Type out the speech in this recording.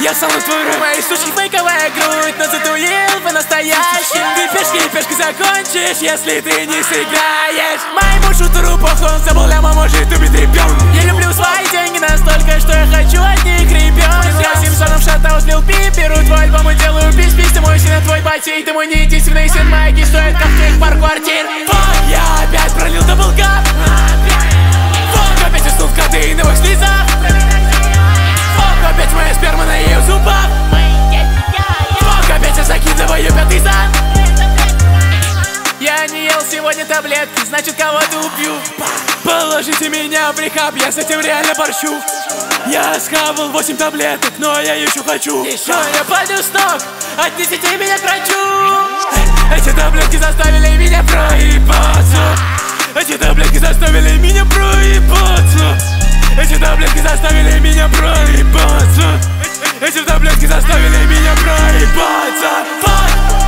Я стану твой рэп. Моей сучки фейковая грудь, но затуил по-настоящему. Ты пешкой закончишь, если ты не сыграешь. Моему шутеру похуй, он забыл ляма, может убить ребенка. Я люблю свои деньги настолько, что я хочу от них ребенка. Я Симпсоном шатаут, Лил Пип, беру твой альбом и делаю пись-пись. Ты мой сын, твой батей, ты мой не единственный сын. Майки стоит как твоих пар квартир. Я опять пролил даблкап. Опять уснул в кадеиновых слезах. Опять моя сперма на ее зубах. Опять я закидываю пятый зад. Я не ел сегодня таблетки, значит кого-то убью. Положите меня в рехаб, я с этим реально борщу. Я схавал 8 таблеток, но я еще хочу. Но я падаю с ног, отнесите меня к врачу. Эти таблетки заставили меня проебаться. Эти таблетки заставили меня проебаться. Эти таблетки заставили меня проебаться. Эти таблетки заставили меня проебаться.